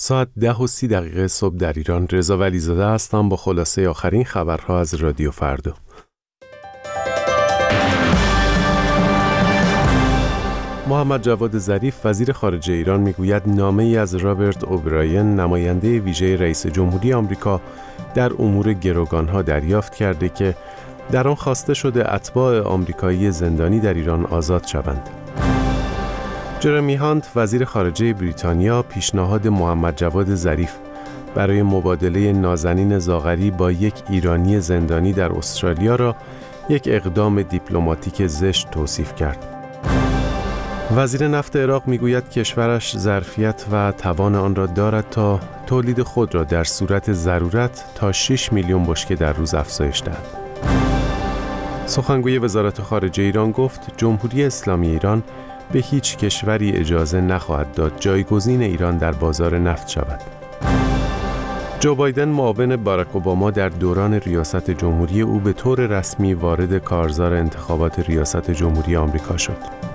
ساعت 10:30 صبح در ایران. رضا ولیزاده هستم با خلاصه آخرین خبرها از رادیو فردا. محمد جواد ظریف وزیر خارجه ایران میگوید نامه‌ای از رابرت اوبراین نماینده ویژه رئیس جمهوری آمریکا در امور گروگانها دریافت کرده که در آن خواسته شده اتباع آمریکایی زندانی در ایران آزاد شوند. جرمی هانت وزیر خارجه بریتانیا پیشنهاد محمد جواد ظریف برای مبادله نازنین زاغری با یک ایرانی زندانی در استرالیا را یک اقدام دیپلماتیک زشت توصیف کرد. وزیر نفت عراق میگوید کشورش ظرفیت و توان آن را دارد تا تولید خود را در صورت ضرورت تا 6 میلیون بشکه در روز افزایش دهد. سخنگوی وزارت خارجه ایران گفت جمهوری اسلامی ایران به هیچ کشوری اجازه نخواهد داد جایگزین ایران در بازار نفت شود. جو بایدن معاون باراک اوباما در دوران ریاست جمهوری او به طور رسمی وارد کارزار انتخابات ریاست جمهوری آمریکا شد.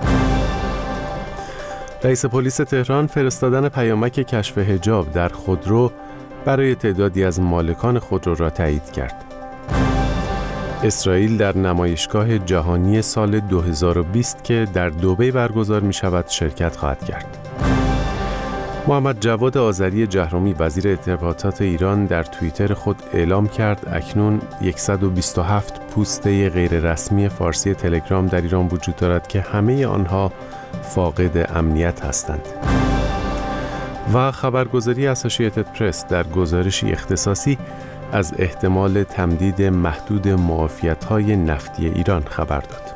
رئیس پلیس تهران فرستادن پیامک کشف حجاب در خودرو برای تعدادی از مالکان خودرو را تایید کرد. اسرائیل در نمایشگاه جهانی سال 2020 که در دبی برگزار می شود شرکت خواهد کرد. محمد جواد آذری جهرومی وزیر ارتباطات ایران در توییتر خود اعلام کرد اکنون 127 پوسته غیررسمی فارسی تلگرام در ایران وجود دارد که همه آنها فاقد امنیت هستند. و خبرگزاری اسوسییتد پرس در گزارشی اختصاصی از احتمال تمدید محدود معافیت‌های نفتی ایران خبر داد.